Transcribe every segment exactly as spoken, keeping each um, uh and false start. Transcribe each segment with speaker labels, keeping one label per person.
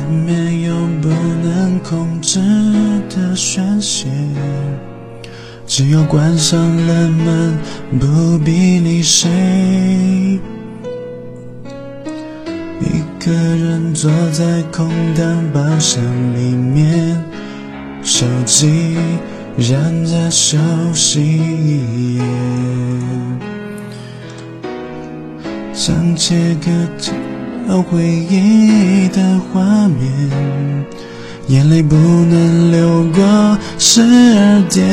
Speaker 1: 没有不能控制的宣泄，只有关上了门，不必理谁。一个人坐在空荡包厢里面，手机燃着休息，想切割掉回忆的画面，眼泪不能流过十二点。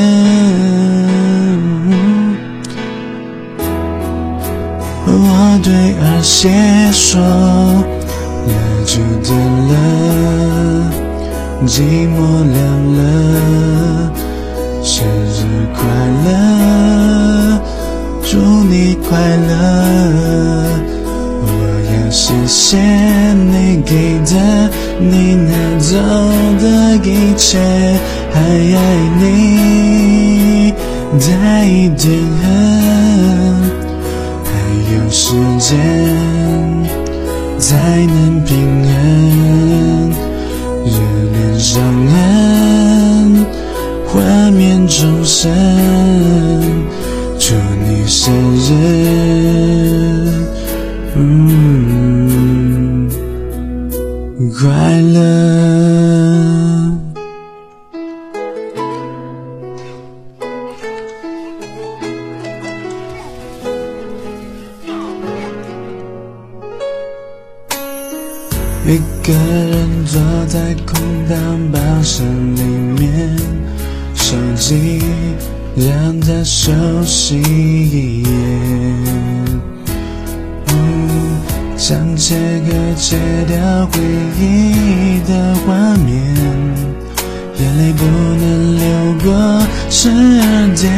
Speaker 1: 我对儿写说，蜡烛点了，寂寞凉了，生日快乐，祝你快乐。我要谢谢你给的，你拿走的一切，还爱你带一点恨，还有时间才能平衡，热恋伤痕，幻灭终生，祝你生日，嗯，快乐。一个人坐在空荡包厢里面，手机让它休息，嗯，想切割切掉回忆的画面，眼泪不能流过十二点，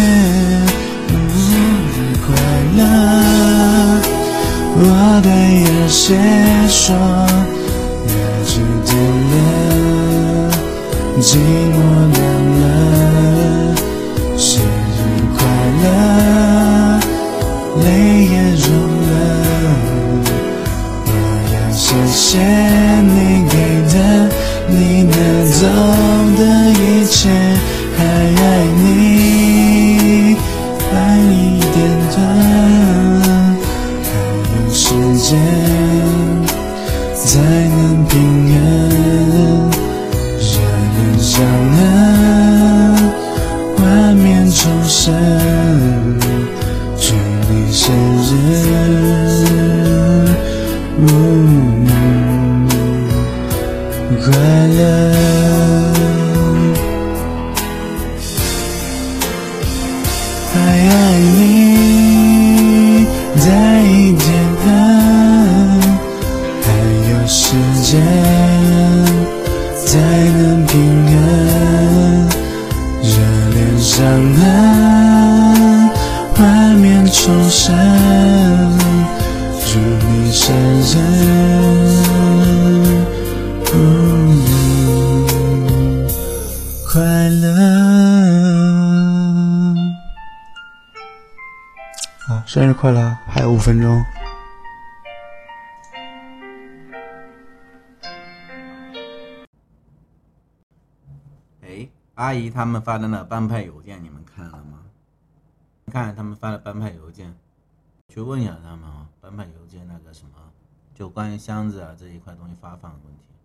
Speaker 1: 嗯，快乐。我对儿写说，蜡烛点了，寂寞凉了，生日快乐，泪也融了。我要谢谢你给的，你拿走的一切，还爱你爱一点的，时间才能平衡，热恋伤痕，幻灭重生，祝你生日，嗯，快乐。还爱你带一点恨，还有时间才能平衡，热恋伤痕，幻灭重生，祝你生日，嗯，快乐。好，生日快乐！还有五分钟。
Speaker 2: 哎，阿姨他们发的那班派邮件你们看了吗？看他们发的班派邮件，去问一下他们啊，班派邮件那个什么，就关于箱子啊这一块东西发放的问题。